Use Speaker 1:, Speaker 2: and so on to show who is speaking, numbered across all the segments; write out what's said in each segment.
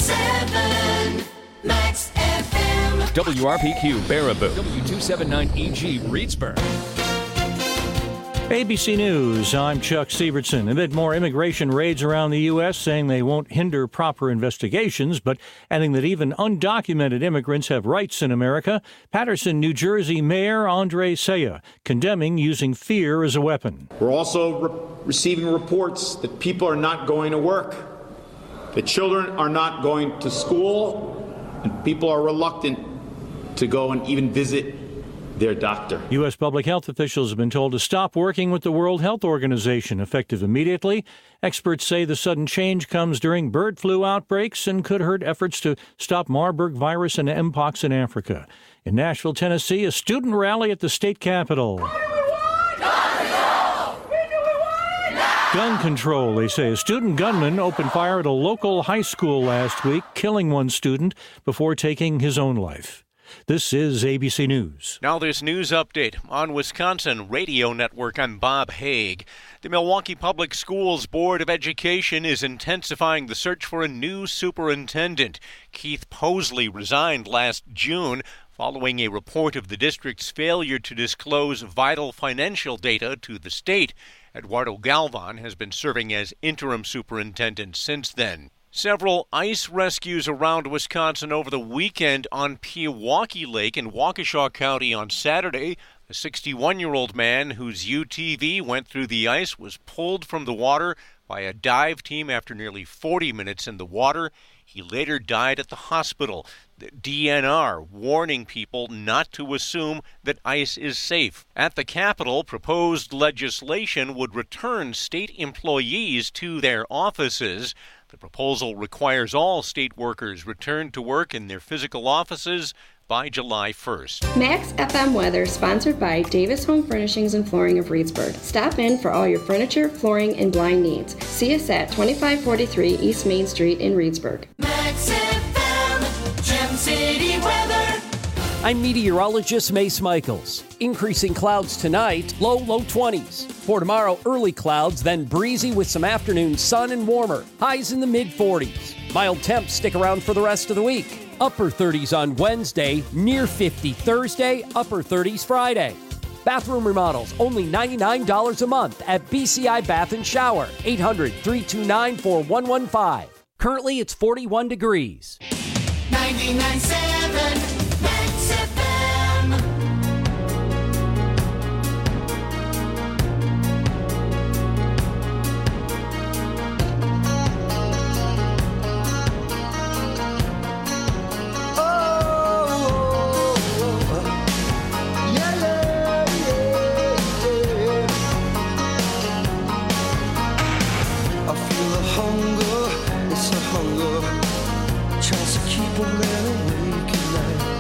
Speaker 1: 101.7 Max FM.
Speaker 2: WRPQ Baraboo. W279EG Reedsburg.
Speaker 3: ABC News, I'm Chuck Sievertson. Amid more immigration raids around the U.S., saying they won't hinder proper investigations, but adding that even undocumented immigrants have rights in America, Paterson, New Jersey Mayor Andre Saya condemning using fear as a weapon.
Speaker 4: We're also receiving reports that people are not going to work, that children are not going to school, and people are reluctant to go and even visit their doctor.
Speaker 3: U.S. public health officials have been told to stop working with the World Health Organization effective immediately. Experts say the sudden change comes during bird flu outbreaks and could hurt efforts to stop Marburg virus and Mpox in Africa. In Nashville, Tennessee, a student rally at the state capitol. Gun control, they say. A student gunman opened fire at a local high school last week, killing one student before taking his own life. This is ABC News.
Speaker 5: Now this news update on Wisconsin Radio Network. I'm Bob Haig. The Milwaukee Public Schools Board of Education is intensifying the search for a new superintendent. Keith Posley resigned last June following a report of the district's failure to disclose vital financial data to the state. Eduardo Galvan has been serving as interim superintendent since then. Several ice rescues around Wisconsin over the weekend on Pewaukee Lake in Waukesha County on Saturday. A 61-year-old man whose UTV went through the ice was pulled from the water by a dive team after nearly 40 minutes in the water. He later died at the hospital. The DNR warning people not to assume that ice is safe. At the Capitol, proposed legislation would return state employees to their offices. The proposal requires all state workers return to work in their physical offices by July 1st.
Speaker 6: Max FM weather sponsored by Davis Home Furnishings and Flooring of Reedsburg. Stop in for all your furniture, flooring, and blind needs. See us at 2543 East Main Street in Reedsburg.
Speaker 1: Max FM, Gem City weather.
Speaker 7: I'm meteorologist Mace Michaels. Increasing clouds tonight, low 20s. For tomorrow, early clouds, then breezy with some afternoon sun and warmer. Highs in the mid-40s. Mild temps stick around for the rest of the week. Upper 30s on Wednesday, near 50 Thursday, upper 30s Friday. Bathroom remodels, only $99 a month at BCI Bath & Shower, 800-329-4115. Currently, it's 41 degrees.
Speaker 1: 99.7 Max FM.
Speaker 8: Tries to keep a man awake at night.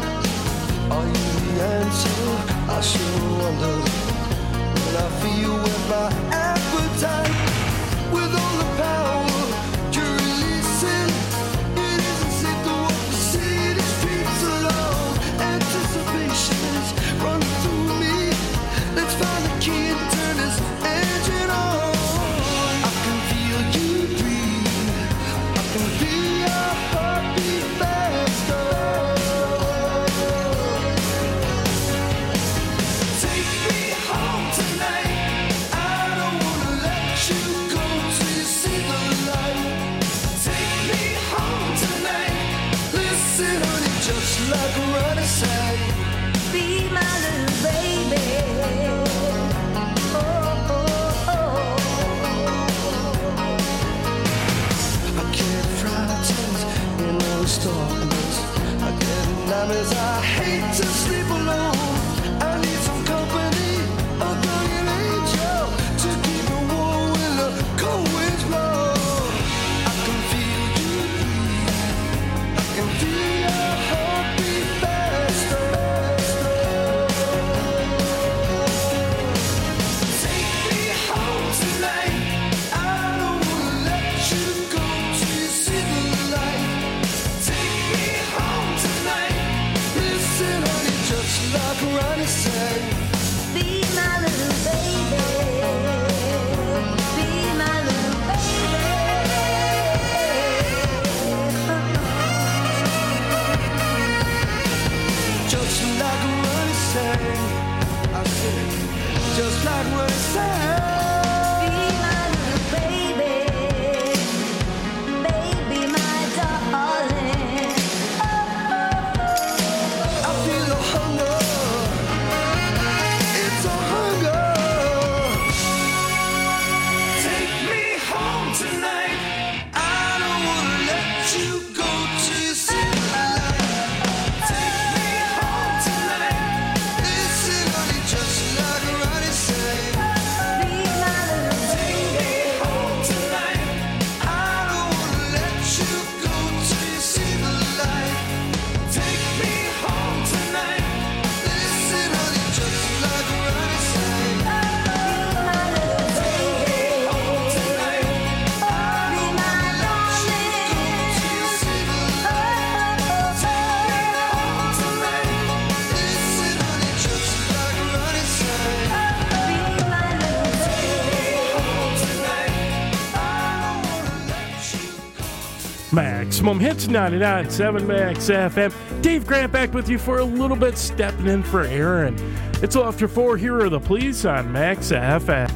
Speaker 8: Maximum Hits 99.7 Max FM. Dave Grant back with you for a little bit, stepping in for Aaron. It's after 4. Here are the Police on Max FM.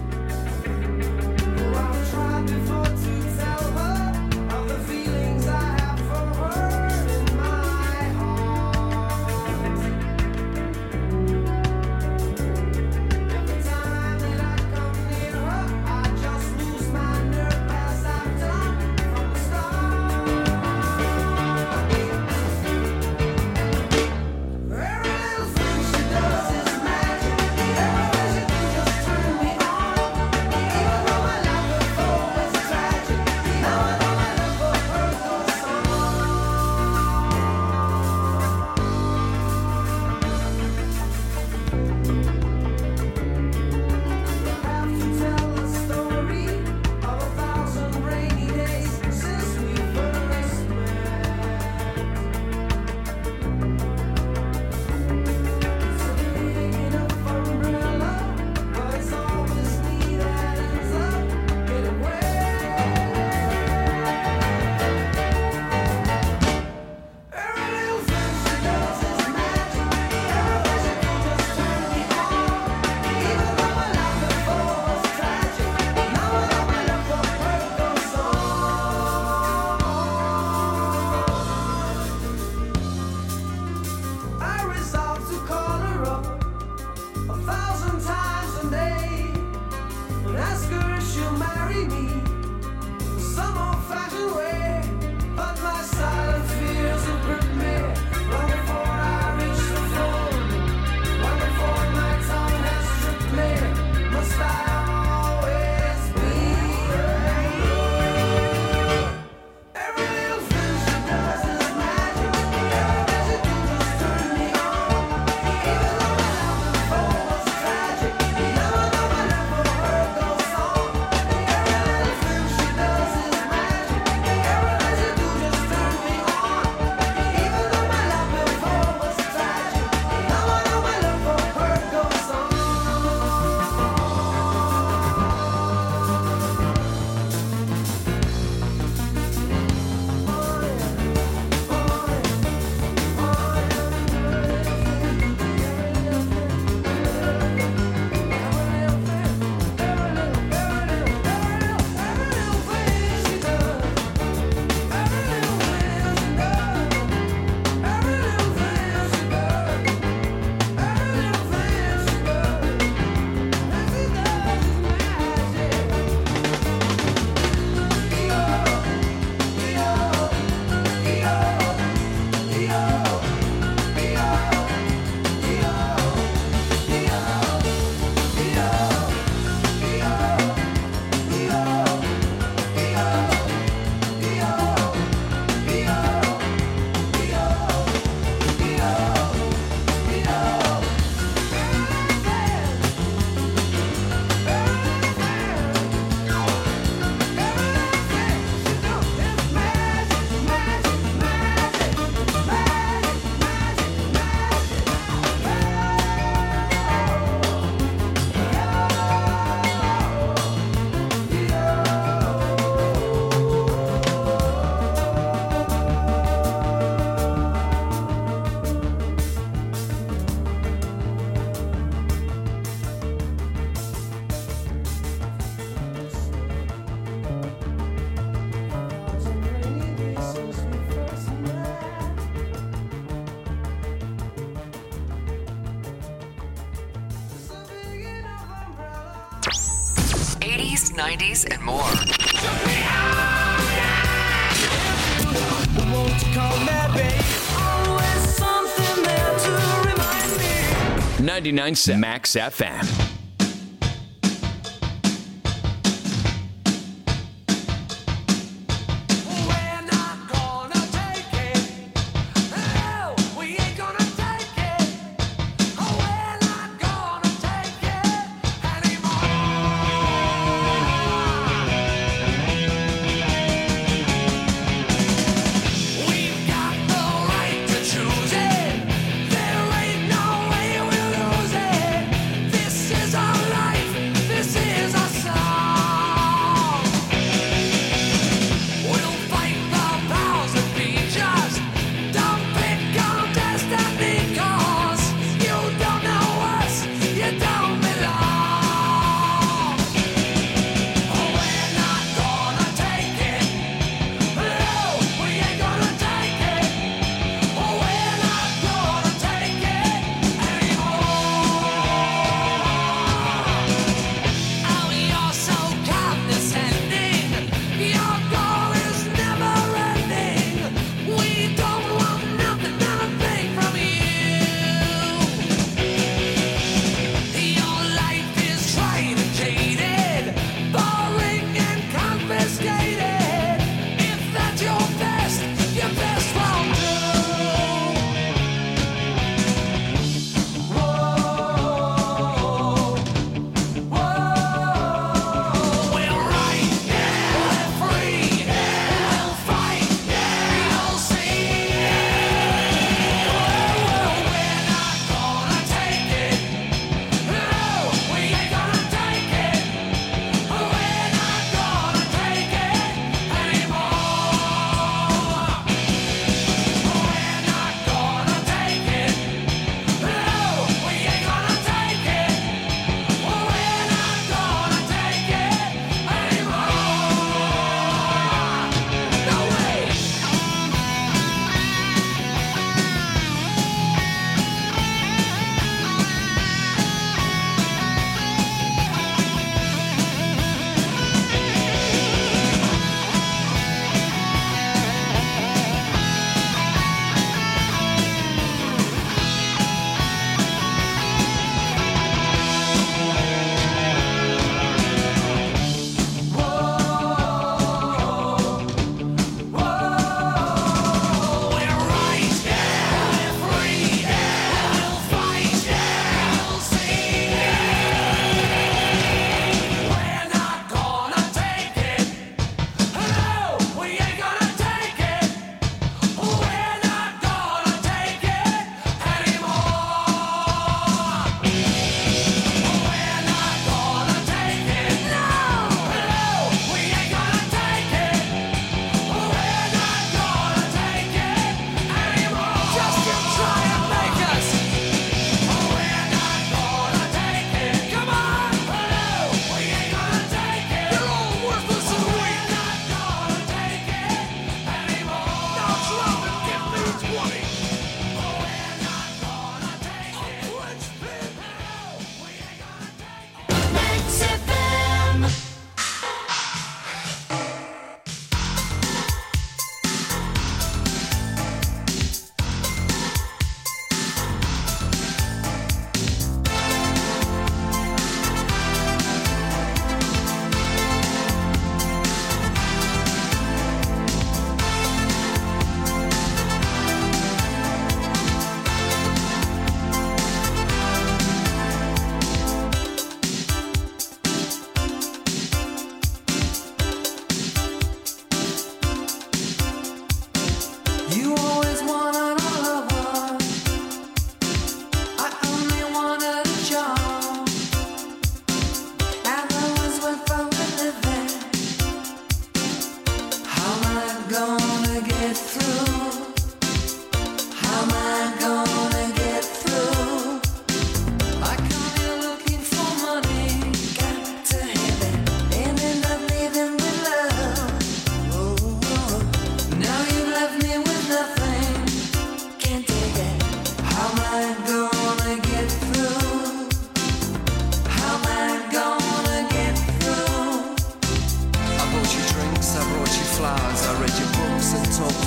Speaker 9: '80s, '90s, and more.
Speaker 2: 99.7 Max FM.
Speaker 1: This is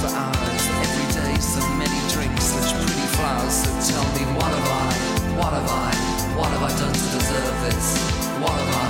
Speaker 10: for hours. Every day so many drinks, such pretty flowers. So tell me, what have I done to deserve this? What have I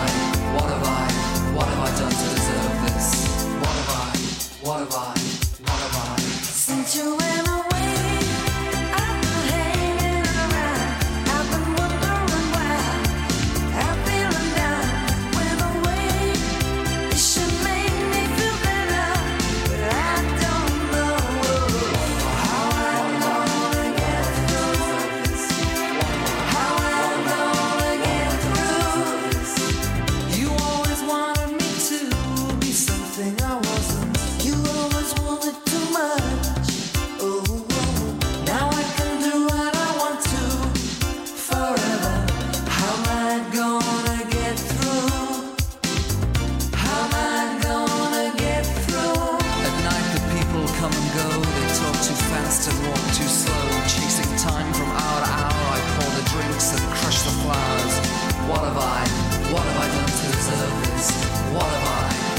Speaker 10: done to deserve this? What have I?
Speaker 1: Since you went away, I've been hanging around. I've been wondering why I'm feeling down. Went away, it should make me feel better, but I don't know how I'm gonna get through this. How I'm gonna get through this.
Speaker 10: You always wanted me to be something I wasn't.
Speaker 1: You always wanted too much. Oh, now I can do what I want to forever.
Speaker 10: How am I gonna get through?
Speaker 1: How am I gonna get through?
Speaker 10: At night the people come and go. They talk too fast and walk too slow. Chasing time from hour to hour. I pour the drinks and crush the flowers. What have I done to deserve this? What have I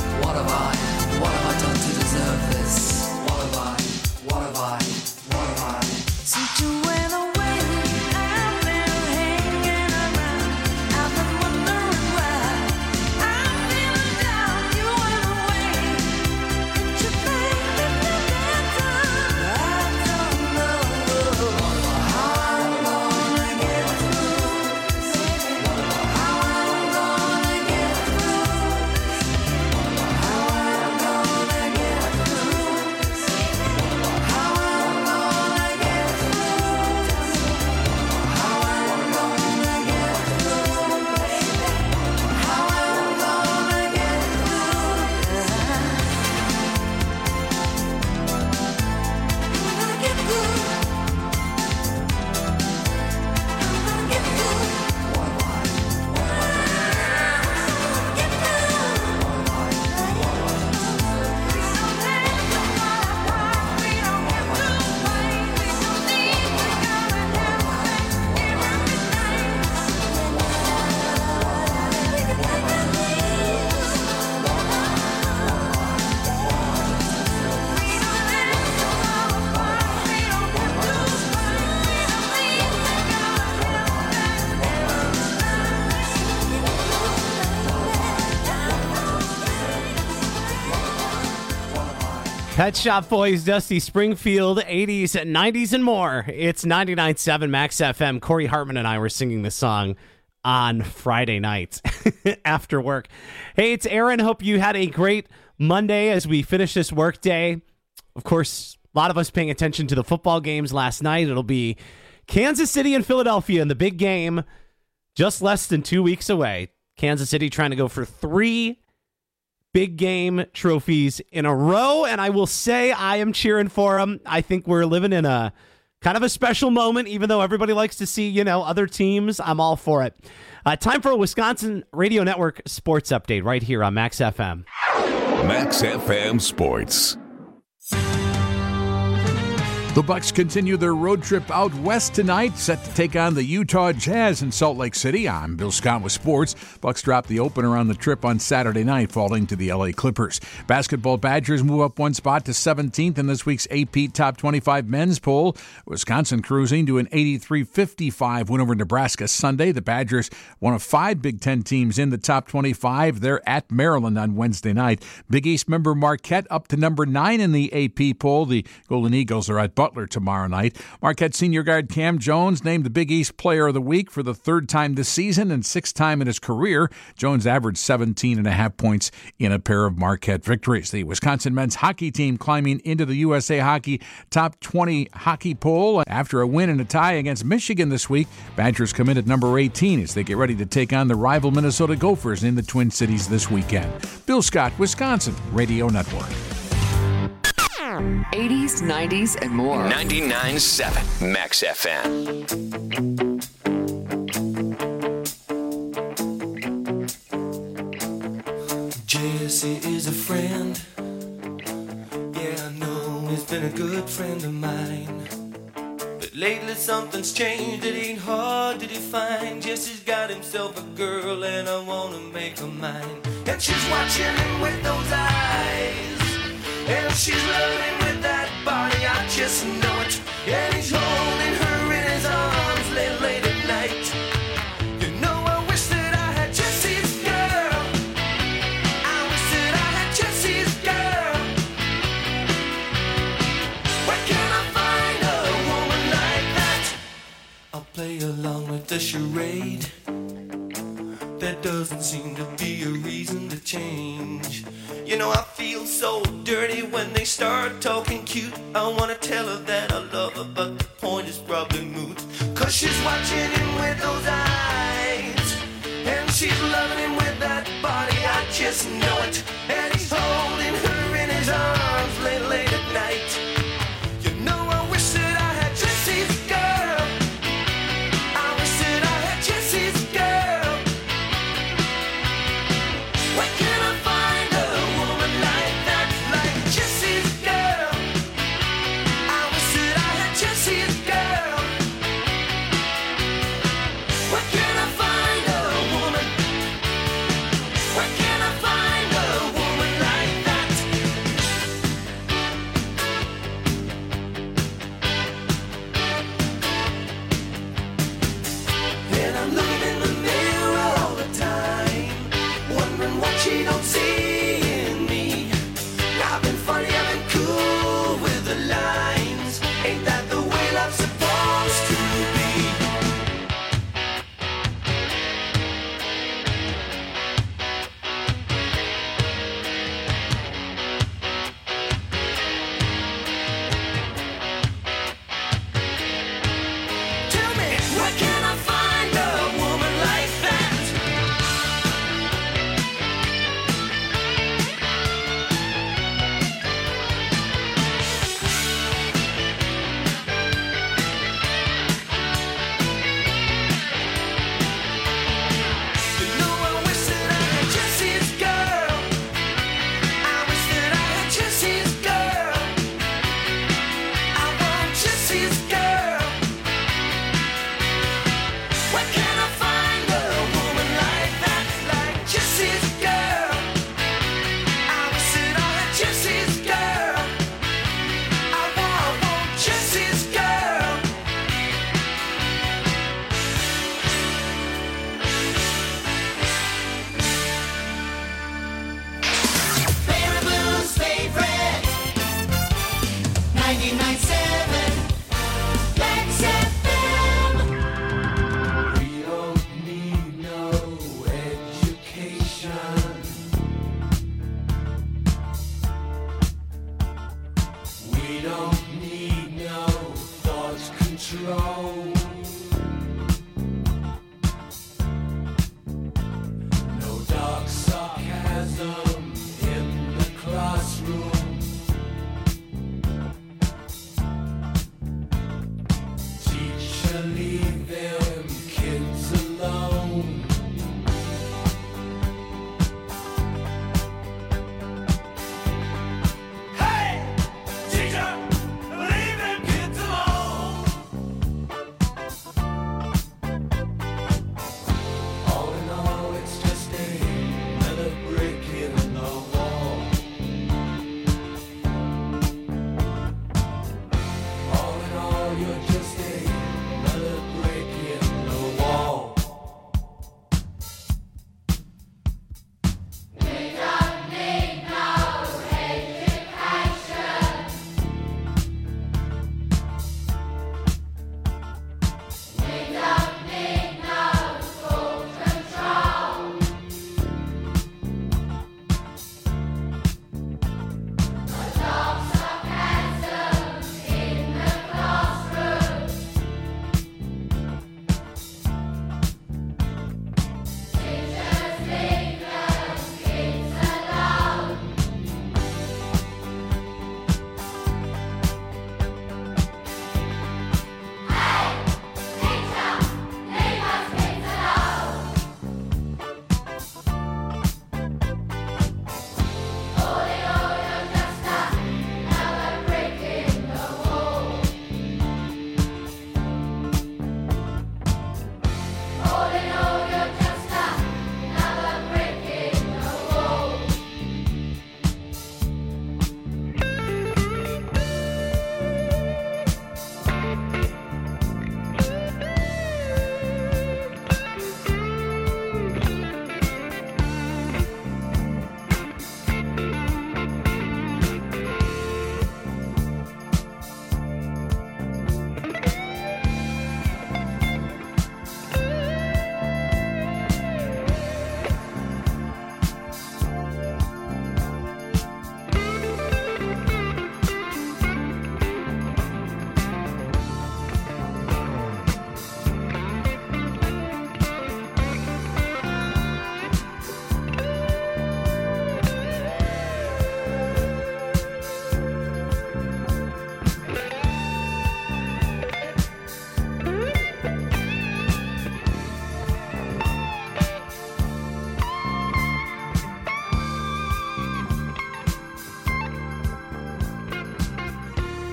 Speaker 10: done to deserve this? What have I?
Speaker 1: Since you went away, I've been hanging around. I've been wondering why I'm feeling down. You went away, and you made me feel better. I don't know how I'm gonna get through this. How I'm gonna get through this. How I'm gonna get through this. How I'm gonna get through this. How I'm gonna get through this. How I'm gonna get
Speaker 11: Pet Shop Boys, Dusty Springfield, 80s, 90s, and more. It's 99.7 Max FM. Corey Hartman and I were singing this song on Friday nights after work. Hey, it's Aaron. Hope you had a great Monday as we finish this work day. Of course, a lot of us paying attention to the football games last night. It'll be Kansas City and Philadelphia in the big game just less than 2 weeks away. Kansas City trying to go for 3 big game trophies in a row, and I will say I am cheering for them. I think we're living in a kind of a special moment, even though everybody likes to see, other teams. I'm all for it. Time for a Wisconsin Radio Network sports update right here on Max FM.
Speaker 12: Max FM Sports.
Speaker 13: The Bucks continue their road trip out west tonight, set to take on the Utah Jazz in Salt Lake City. I'm Bill Scott with sports. Bucks dropped the opener on the trip on Saturday night, falling to the LA Clippers. Basketball Badgers move up one spot to 17th in this week's AP Top 25 men's poll. Wisconsin cruising to an 83-55 win over Nebraska Sunday. The Badgers, one of 5 Big Ten teams in the top 25. They're at Maryland on Wednesday night. Big East member Marquette up to number 9 in the AP poll. The Golden Eagles are at Butler tomorrow night. Marquette senior guard Cam Jones named the Big East Player of the Week for the 3rd time this season and 6th time in his career. Jones averaged 17.5 points in a pair of Marquette victories. The Wisconsin men's hockey team climbing into the USA Hockey Top 20 hockey poll after a win and a tie against Michigan this week. Badgers come in at number 18 as they get ready to take on the rival Minnesota Gophers in the Twin Cities this weekend. Bill Scott, Wisconsin Radio Network.
Speaker 9: 80s, 90s, and more.
Speaker 2: 99.7 Max FM.
Speaker 14: Jesse is a friend. Yeah, I know he's been a good friend of mine. But lately something's changed. It ain't hard to define. Jesse's got himself a girl and I wanna make her mine. And she's watching him with those eyes. And she's loving with that body. just know it. And he's holding her in his arms late at night. You know, I wish that I had Jesse's girl. I wish that I had Jesse's girl. Where can I find a woman like that? I'll play along with the charade. There doesn't seem to be a reason to change. You know, I feel so dirty when they start talking cute. I wanna tell her that I love her, but the point is probably moot. Cause she's watching him with those eyes, and she's loving him with that body, I just know it. And he's holding her in his arms late at night. You know, I wish that I had Jesse's girl. I wish that I had Jesse's girl. Where can I find a woman like that, like Jesse's girl? I wish that I had Jesse's girl. Where can I find a woman? Where can I find a woman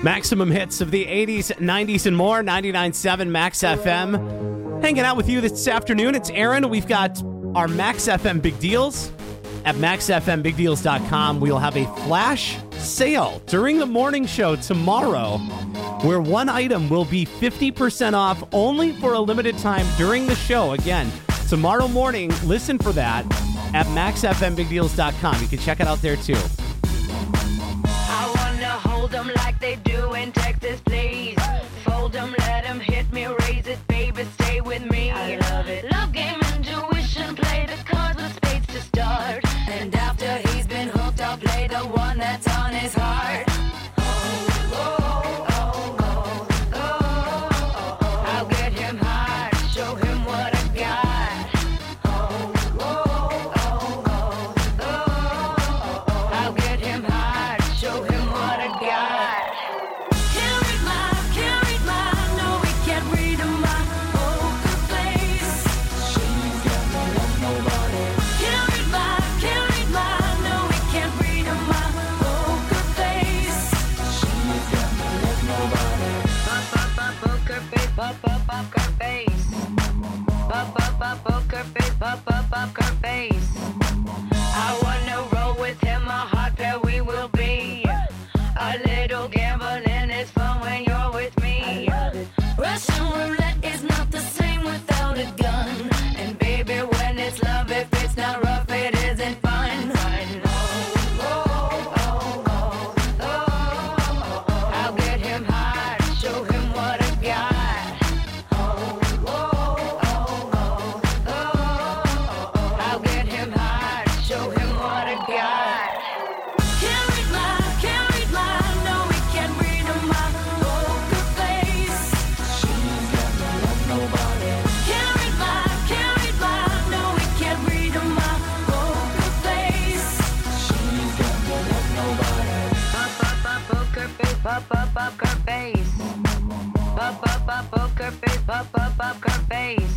Speaker 11: Maximum hits of the 80s, 90s, and more. 99.7 Max FM. Hanging out with you this afternoon. It's Aaron. We've got our Max FM Big Deals at maxfmbigdeals.com. We'll have a flash sale during the morning show tomorrow where one item will be 50% off only for a limited time during the show. Again, tomorrow morning, listen for that at maxfmbigdeals.com. You can check it out there too.
Speaker 1: I wanna hold them like they do in Texas, please. Fold them, let them hit me, raise it, baby, stay with me. I love it. Love game, intuition, play the cards with spades to start. And after he's been hooked, I'll play the one that's on his heart. I'll get him hard, show him what I got. I'll get him hard, show him what I got. Can't read my, no, we can't read my poker face. She's got no love, nobody. Can't read my, no, we can't read my poker face. She's got no love, nobody. Poker face, poker face. Poker face, poker face. I wanna roll with him, a hot pair we will be. A little gambling is fun when you're with me. Russian roulette is not the same without a gun. And baby, when it's love, if it's not rough, it isn't fun. I'll get him hard, show him what I got. I'll get him hard, show him what I got. Can't read my, no, we can't read my poker face. She's got no love, nobody. Can't read my, no, we can't read my poker face. She's got no love, nobody. Poker face, poker face. Poker face, poker face.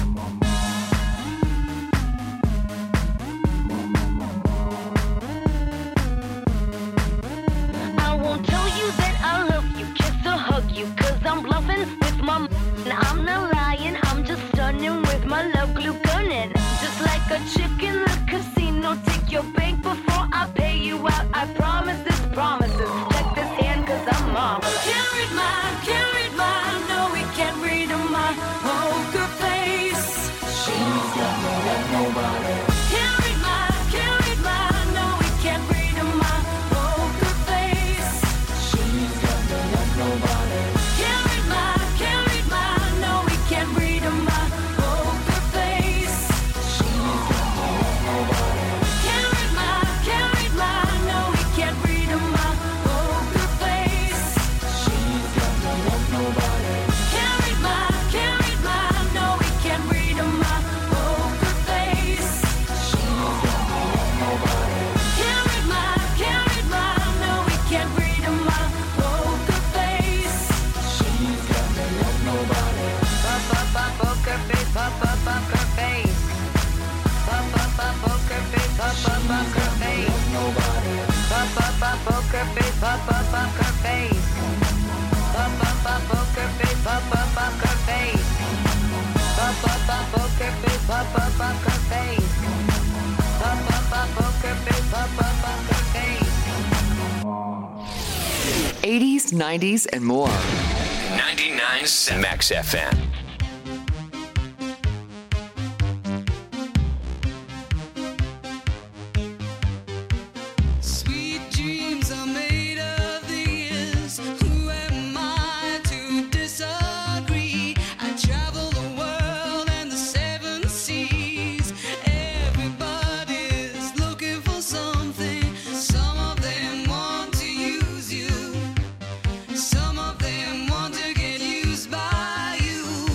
Speaker 1: I won't tell you that I love you, kiss or hug you, 'cause I'm bluffing with my I'm not lying, I'm just stunning with my love glue gunning. Just like a chick in the casino, take your bank before I pay you out. I promise this promises. Check this hand 'cause I'm marvelous. Can't read my, no, we can't read my poker face. She's got no love, nobody. Can't read my, no, we can't read my poker face. She's got no love, nobody. Can't read my, no, we can't read my poker face. She's got no love, nobody. Can't read my, no, we can't read my poker face. She's got no love, nobody. Can't read my, no, we can't read my poker face. She's got no love, nobody. Can't read my, no, we can't read my poker face. She's got no love, nobody. Poker face, poker face. Poker face, poker face. Nobody. Poker face, poker face. Poker face, poker face. Poker face, poker face. Poker face, poker face.
Speaker 9: 80s, 90s, and more.
Speaker 2: 99.7 Max FM.
Speaker 1: Sweet dreams are made of these. Who am I to disagree? I travel the world and the seven seas. Everybody's looking for something. Some of them want to use you. Some of them want to get used by you.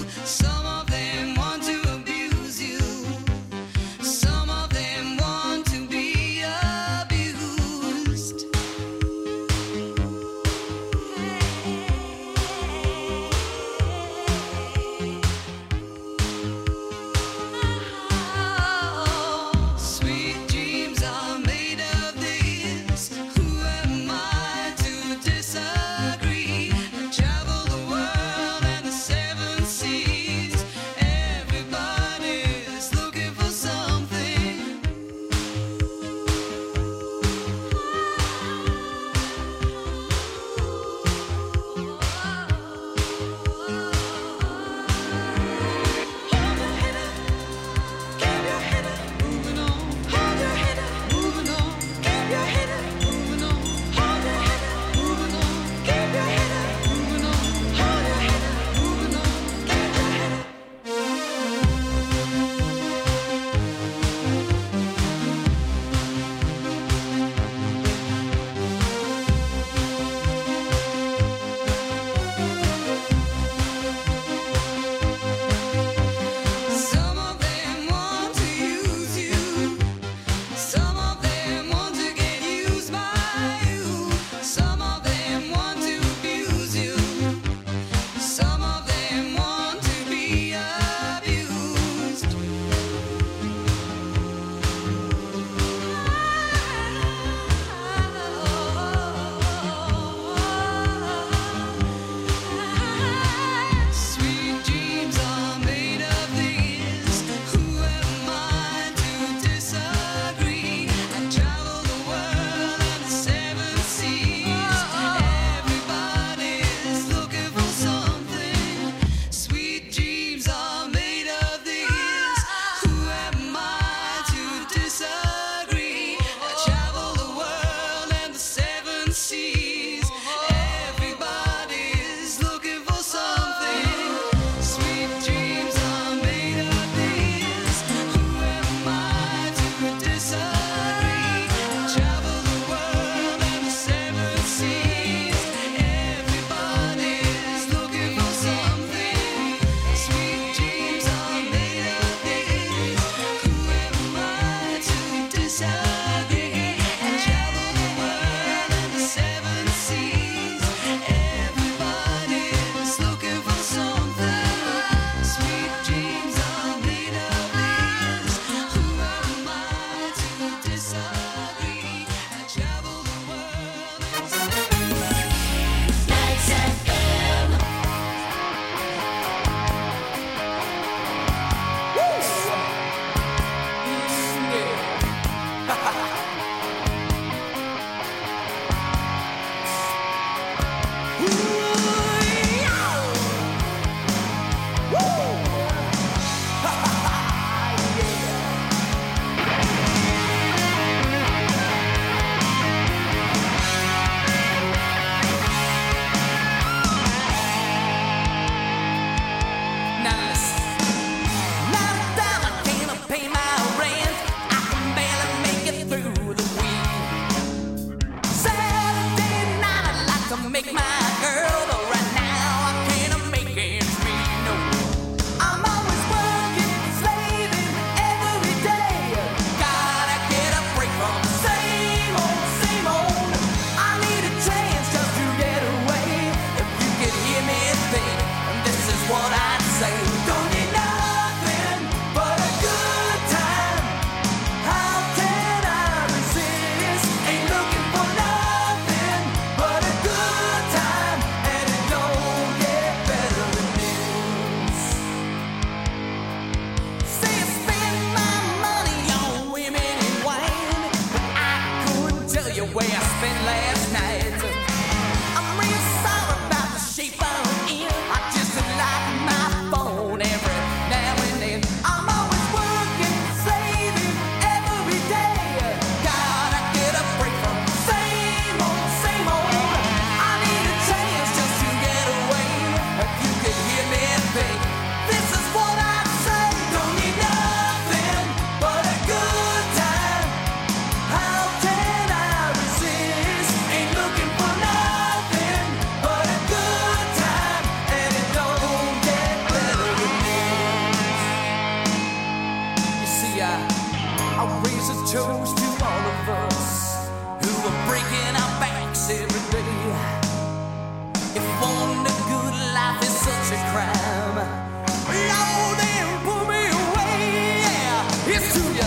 Speaker 10: spent last night. I'm real sorry about the shape I'm in. I just like my phone every now and then. I'm always working, saving every day. Gotta get a break from same old, same old. I need a chance just to get away. If you could hear me think, this is what I'd say. Don't need nothing but a good time. How can I resist? Ain't looking for nothing but a good time, and it don't get better than this. You see, I raise a toast to all of us who are breaking our backs every day. If wanting a good life is such a crime, Lord, then pull me away. Yeah, it's to you.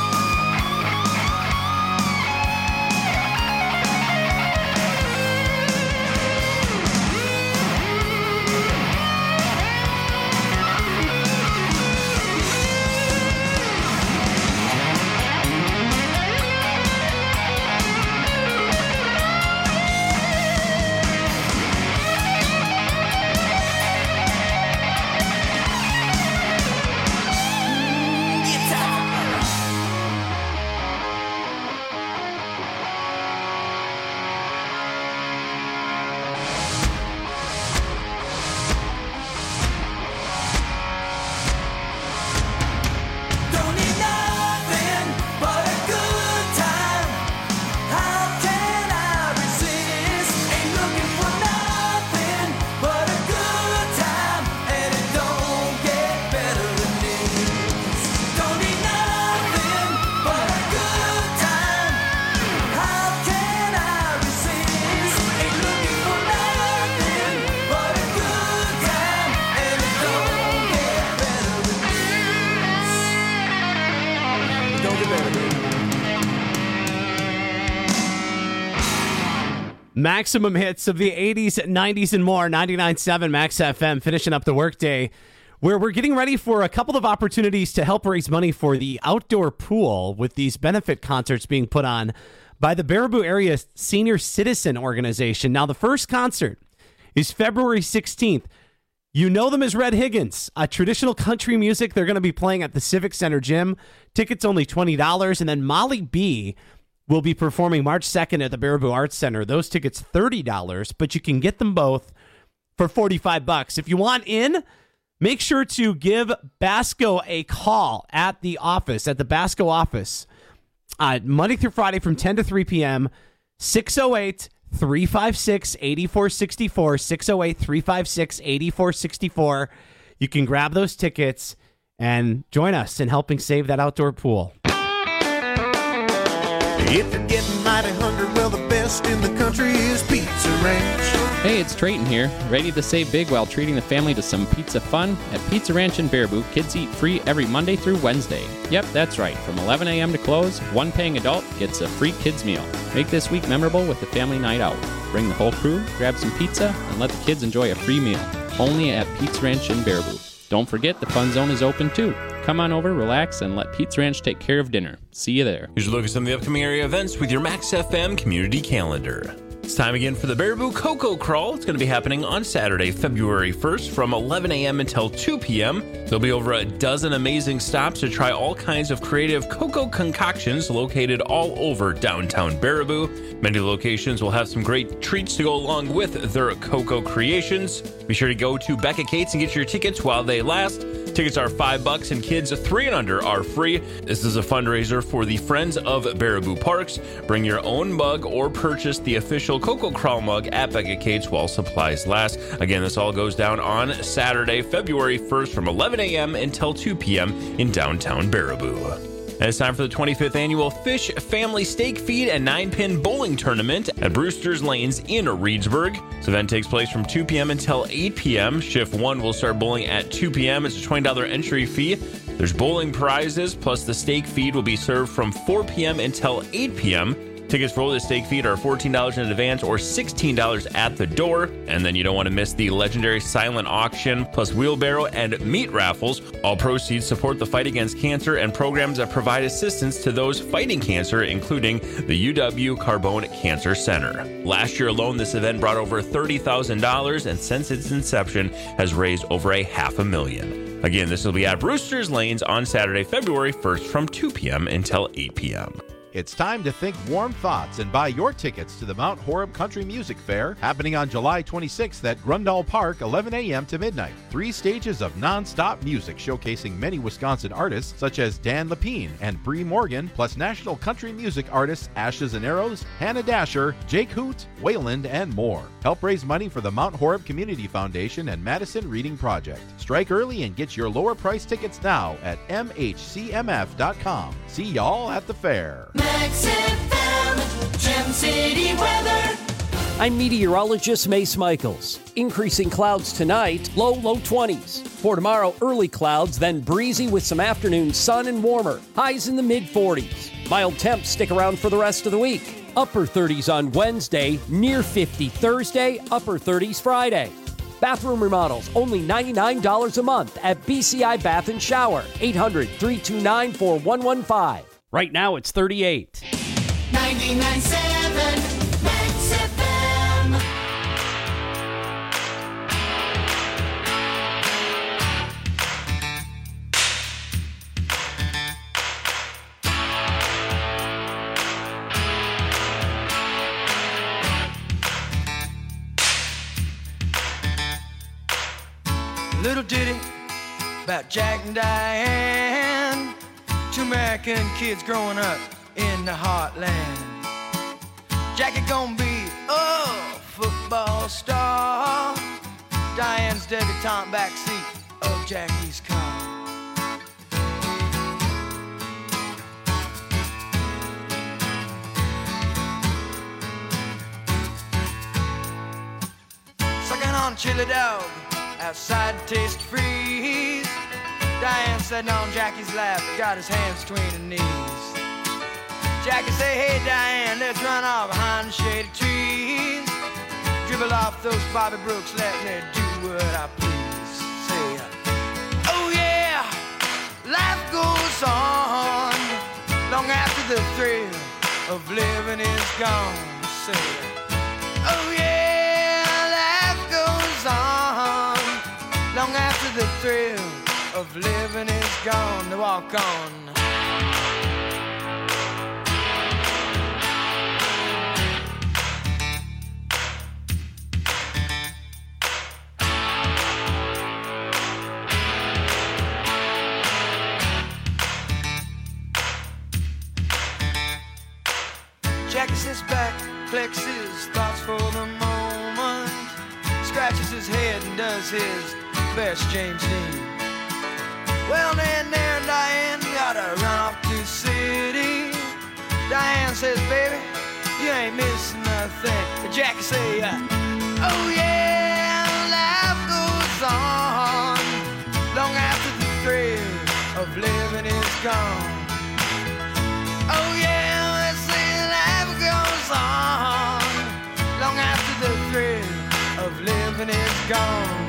Speaker 10: Don't need nothing but a good time. How can I resist? Ain't looking for nothing but a good time, and it don't get better than this. Don't need nothing but a good time. How can I resist? Ain't looking for nothing but a good time, and it don't get better than this. Don't get better, baby.
Speaker 11: Maximum hits of the 80s, 90s, and more. 99.7 Max FM, finishing up the workday, where we're getting ready for a couple of opportunities to help raise money for the outdoor pool with these benefit concerts being put on by the Baraboo Area Senior Citizen Organization. Now, the first concert is February 16th. You know them as Red Higgins, traditional country music. They're going to be playing at the Civic Center Gym. Tickets only $20. And then Molly B will be performing March 2nd at the Baraboo Arts Center. Those tickets $30, but you can get them both for $45. If you want in, make sure to give Basco a call at the office, at the Basco office, Monday through Friday from 10 to 3 p.m., 608-356-8464, 608-356-8464. You can grab those tickets and join us in helping save that outdoor pool.
Speaker 15: If you're getting mighty hungry, well, the best in the country is Pizza Ranch.
Speaker 16: Hey, it's Trayton here, ready to save big while treating the family to some pizza fun. At Pizza Ranch in Baraboo, kids eat free every Monday through Wednesday. Yep, that's right. From 11 a.m. to close, one paying adult gets a free kids meal. Make this week memorable with a family night out. Bring the whole crew, grab some pizza, and let the kids enjoy a free meal. Only at Pizza Ranch in Baraboo. Don't forget, the Fun Zone is open too. Come on over, relax, and let Pizza Ranch take care of dinner. See you there.
Speaker 17: Here's a look at some of the upcoming area events with your Max FM community calendar. It's time again for the Baraboo Cocoa Crawl. It's going to be happening on Saturday, February 1st from 11 a.m. until 2 p.m. There'll be over a dozen amazing stops to try all kinds of creative cocoa concoctions located all over downtown Baraboo. Many locations will have some great treats to go along with their cocoa creations. Be sure to go to Becca Cates and get your tickets while they last. Tickets are $5 and kids 3 and under are free. This is a fundraiser for the Friends of Baraboo Parks. Bring your own mug or purchase the official Cocoa Crawl mug at Becca Cates while supplies last. Again, this all goes down on Saturday, February 1st from 11 a.m. until 2 p.m. in downtown Baraboo. And it's time for the 25th annual Fish Family Steak Feed and 9-Pin Bowling Tournament at Brewster's Lanes in Reedsburg. This event takes place from 2 p.m. until 8 p.m. Shift 1 will start bowling at 2 p.m. It's a $20 entry fee. There's bowling prizes, plus the steak feed will be served from 4 p.m. until 8 p.m. Tickets for the steak feed are $14 in advance or $16 at the door. And then you don't want to miss the legendary silent auction, plus wheelbarrow and meat raffles. All proceeds support the fight against cancer and programs that provide assistance to those fighting cancer, including the UW Carbone Cancer Center. Last year alone, this event brought over $30,000, and since its inception has raised over $500,000. Again, this will be at Brewster's Lanes on Saturday, February 1st from 2 p.m. until 8 p.m.
Speaker 18: It's time to think warm thoughts and buy your tickets to the Mount Horeb Country Music Fair, happening on July 26th at Grundall Park, 11 a.m. to midnight. 3 stages of non-stop music showcasing many Wisconsin artists such as Dan Lepine and Bree Morgan, plus national country music artists Ashes and Arrows, Hannah Dasher, Jake Hoot, Wayland, and more. Help raise money for the Mount Horeb Community Foundation and Madison Reading Project. Strike early and get your lower price tickets now at mhcmf.com. See y'all at the fair.
Speaker 1: Max FM, Gem City weather.
Speaker 7: I'm meteorologist Mace Michaels. Increasing clouds tonight, low 20s. For tomorrow, early clouds, then breezy with some afternoon sun and warmer. Highs in the mid-40s. Mild temps stick around for the rest of the week. Upper 30s on Wednesday, near 50 Thursday, upper 30s Friday. Bathroom remodels, only $99 a month at BCI Bath and Shower. 800-329-4115. Right now, it's 38.
Speaker 1: 99.7 Max FM.
Speaker 14: Little ditty about Jack and Diane, 2 American kids growing up in the heartland. Jackie gonna be a football star, Diane's debutante backseat of Jackie's car. Sucking on chili dog outside Taste Freeze. Diane sitting on Jackie's lap, got his hands between her knees. Jackie say, hey Diane, let's run off behind the shady trees. Dribble off those Bobby Brooks, let me do what I please. Say, oh yeah, life goes on long after the thrill of living is gone. Say, oh yeah, life goes on long after the thrill of living is gone. To walk on. Jackie sits back, collects his thoughts for the moment, scratches his head and does his best James Dean. Well, then there, Diane, gotta run off to the city. Diane says, baby, you ain't missing nothing. But Jackie say, oh yeah, life goes on long after the thrill of living is gone. Oh yeah, let's say life goes on long after the thrill of living is gone.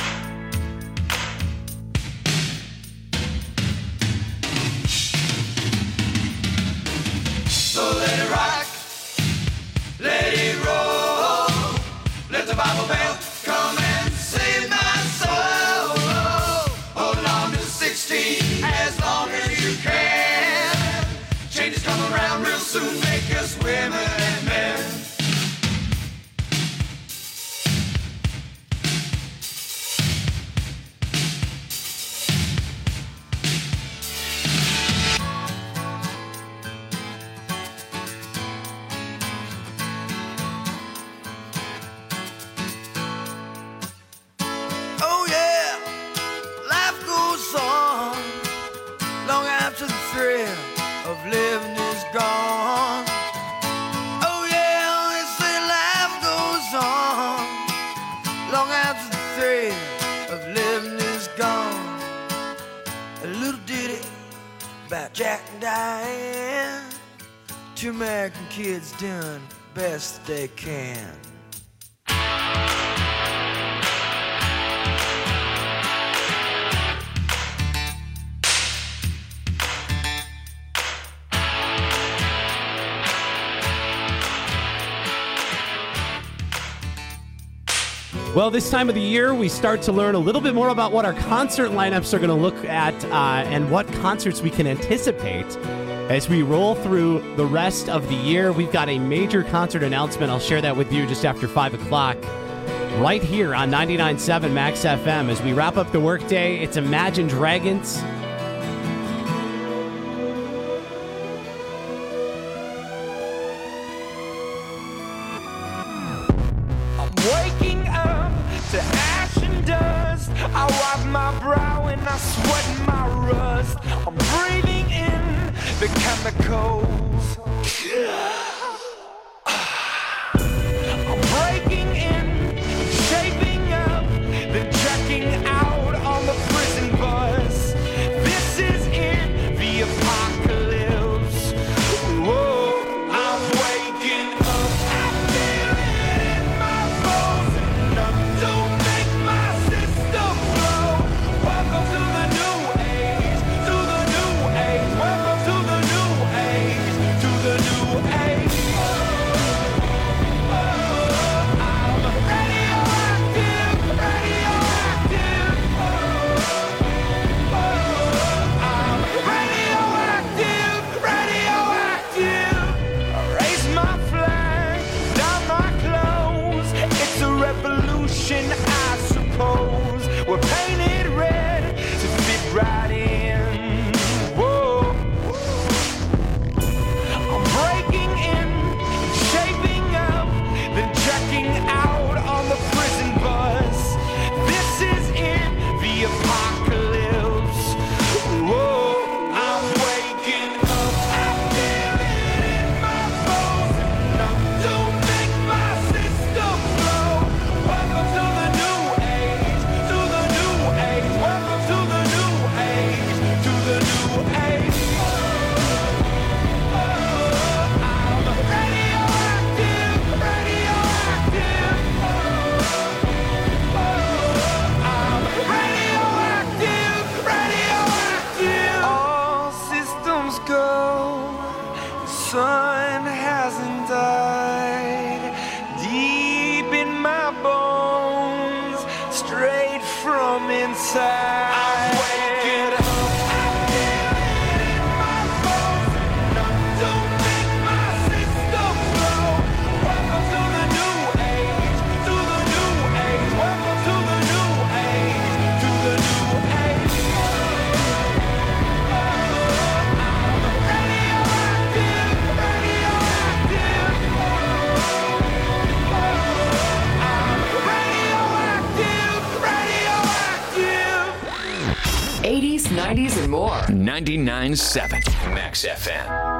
Speaker 14: So let it rock, let it roll, let the Bible bell come and save my soul. Hold on to 16 as long as you can. Changes come around real soon, make us women and men. Oh yeah, life goes on long after the thrill of living is gone. Oh yeah, they say life goes on long after the thrill of living is gone. A little ditty about Jack and Diane, two American kids doing best they can.
Speaker 11: Well, this time of the year, we start to learn a little bit more about what our concert lineups are going to look at and what concerts we can anticipate as we roll through the rest of the year. We've got a major concert announcement. I'll share that with you just after 5 o'clock right here on 99.7 Max FM. As we wrap up the workday, it's Imagine Dragons.
Speaker 14: Waking up to ash and dust, I wipe my brow and I sweat my rust. I'm breathing in the chemicals. I'm breaking in, shaping up, then checking out on the prison bus. This is it, the apocalypse. Whoa, I'm waking up. I feel it in my bones, enough to make my system blow. Welcome to the new age, to the new age. Welcome to the new age, to the new age. I'm radioactive, radioactive. I'm radioactive, radioactive. I raise my flag, down my clothes. It's a revolution, I suppose. We're painted red to fit right in. Whoa. I'm breaking in, shaping up, then checking out on the prison bus. This is it, the apocalypse. Whoa, I'm waking up. I feel it in my bones, enough to make my system blow. Welcome to the new age, to the new age. Welcome to the new age, to the new age. I'm radioactive, radioactive. I'm radioactive, radioactive. All systems go. The sun hasn't died. Deep in my bones, straight from inside. I'm waking up. I feel it in my bones, enough to make my system blow. Welcome to the new age, to the new age. Welcome to the new age, to the new age. I'm radioactive, radioactive. I'm radioactive, radioactive.
Speaker 9: 80s, 90s, and more.
Speaker 2: 99.7 Max FM.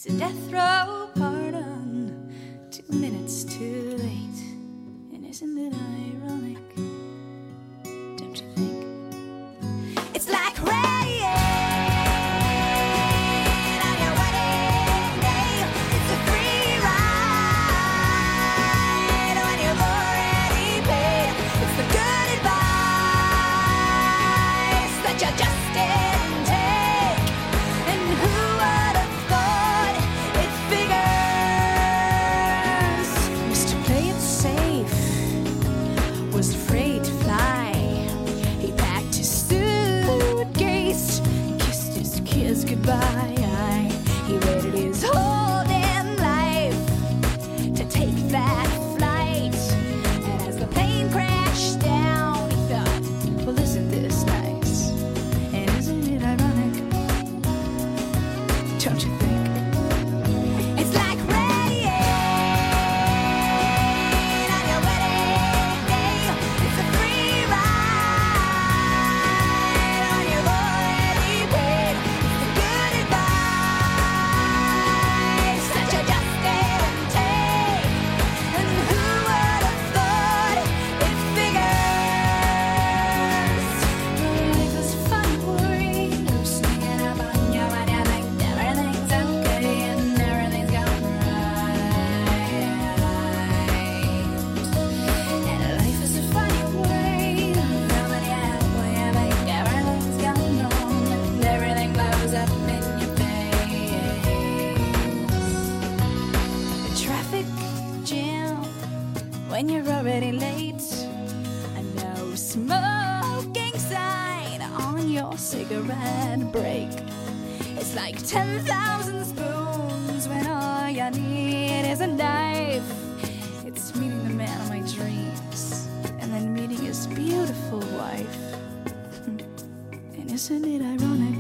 Speaker 1: It's a death row pardon, 2 minutes too late. And isn't it ironic? Don't you think? It's like rain on your wedding day. It's a free ride when you've already paid. It's the good advice that you just didn't take. And who would have thought it figures? Mr. Play It Safe was afraid to fly. He packed his suitcase, kissed his kids goodbye. He waited his whole damn life to take that flight. And as the plane crashed down, he thought, well, isn't this nice? And isn't it ironic? Don't you think? It's like rain on your wedding day. It's a free ride when you've already paid. It's the good advice that you just didn't take. And who would have thought it figures? Life is fun, worry. You're sneaking up on you and you think everything's okay and everything's going right. And life is a funny way. Nobody halfway, you think everything's going wrong and everything blows up in your face. A traffic jam when you're already late. A no smoking sign on your cigarette break. It's like 10,000 spoons when all you need is a knife. It's meeting the man of my dreams and then meeting his beautiful wife. And isn't it ironic?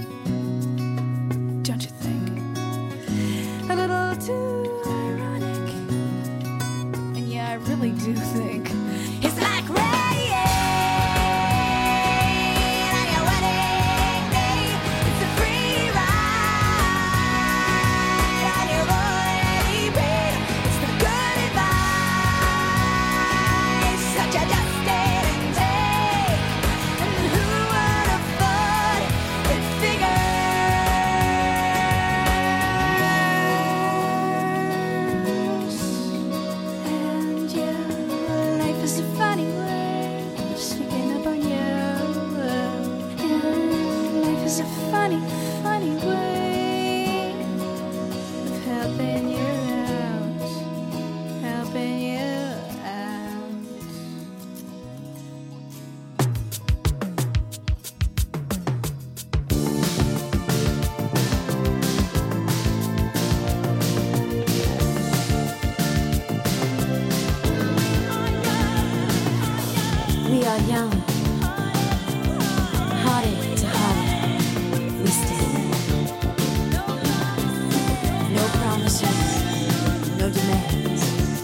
Speaker 1: Don't you think? A little too ironic. And yeah, I really do think it's like rain on your wedding day. It's a free ride when you've already paid. It's the good advice that you just didn't take. And who would have thought it figures? And yeah, life is a funny way of sneaking up on you. And life is a funny, funny way of helping you out, helping you out.
Speaker 19: We are young, hearted to heart. We stand. No promises, no demands.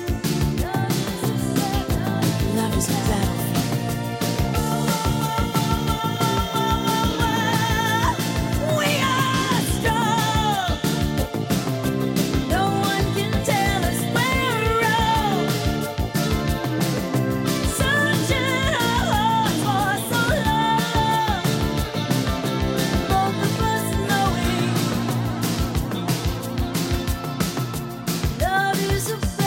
Speaker 19: Love is a battlefield.
Speaker 1: We are strong. No one can tell us we're wrong. Searching our hearts for so long. Both of us knowing love is a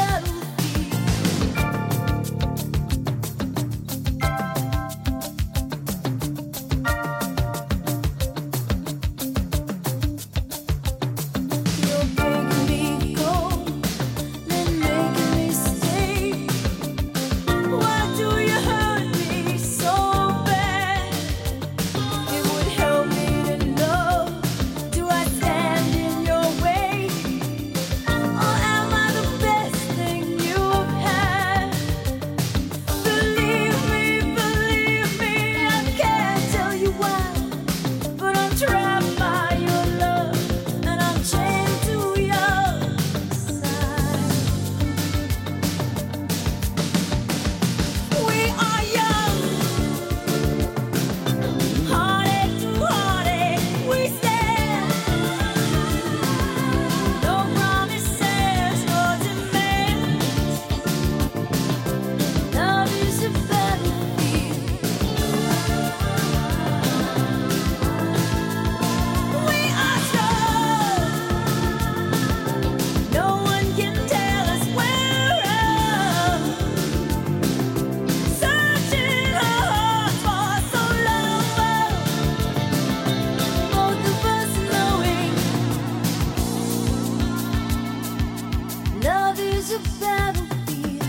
Speaker 19: is a battlefield.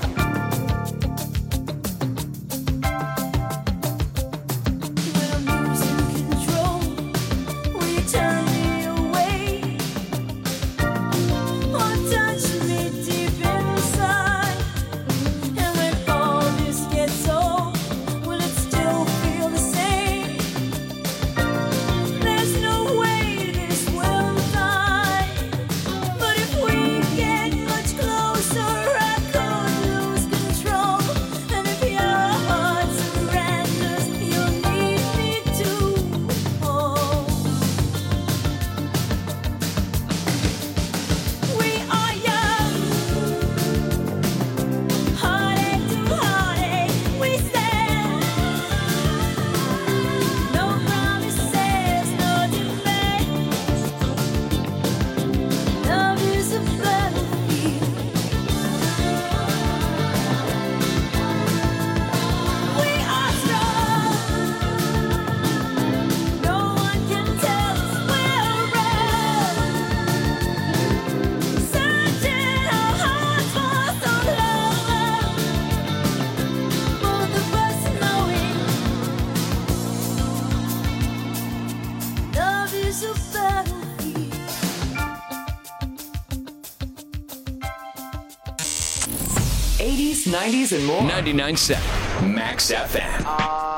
Speaker 19: When I'm losing control, will you turn me away? Or touch me deep inside? And when all this gets old, will it still feel the same? There's no way this will die. But if we get much closer, I could lose control. And if your heart surrenders, you'll need me to hold. We are young, heartache to heartache, we stand. No promises, no defense. Love is a battlefield. We are strong. No one can tell us we're wrong. Searching our hearts for some love. Both of us knowing love is a battlefield.
Speaker 2: 80s, 90s, and more. 99.7 Max FM.